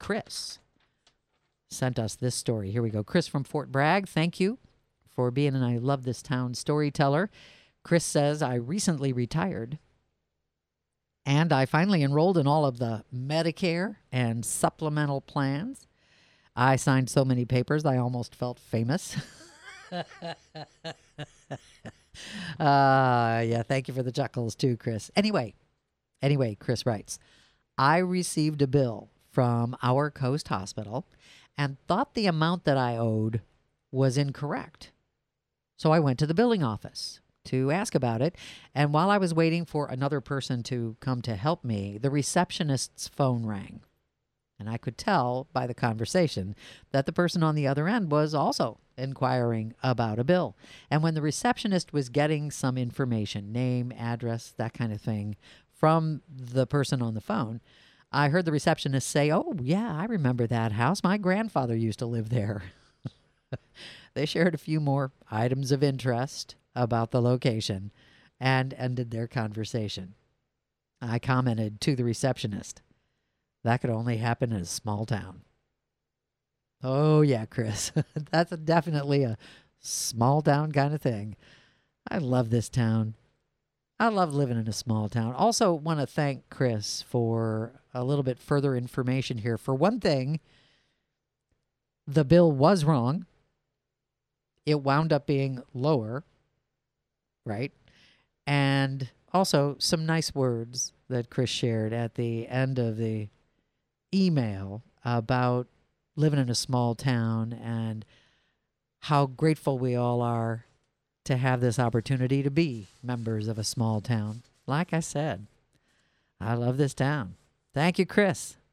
Chris sent us this story. Here we go. Chris from Fort Bragg, thank you for being an I Love This Town storyteller. Chris says, I recently retired and I finally enrolled in all of the Medicare and supplemental plans. I signed so many papers I almost felt famous. Yeah, thank you for the chuckles too, Chris. Anyway, Chris writes, I received a bill from our Coast Hospital and thought the amount that I owed was incorrect. So I went to the billing office to ask about it. And while I was waiting for another person to come to help me, the receptionist's phone rang. And I could tell by the conversation that the person on the other end was also inquiring about a bill. And when the receptionist was getting some information, name, address, that kind of thing, from the person on the phone, I heard the receptionist say, oh, yeah, I remember that house. My grandfather used to live there. They shared a few more items of interest about the location and ended their conversation. I commented to the receptionist, that could only happen in a small town. Oh, yeah, Chris. That's definitely a small town kind of thing. I love this town. I love living in a small town. Also want to thank Chris for a little bit further information here. For one thing, the bill was wrong. It wound up being lower, right? And also some nice words that Chris shared at the end of the email about living in a small town and how grateful we all are to have this opportunity to be members of a small town. Like I said, I love this town. Thank you, Chris.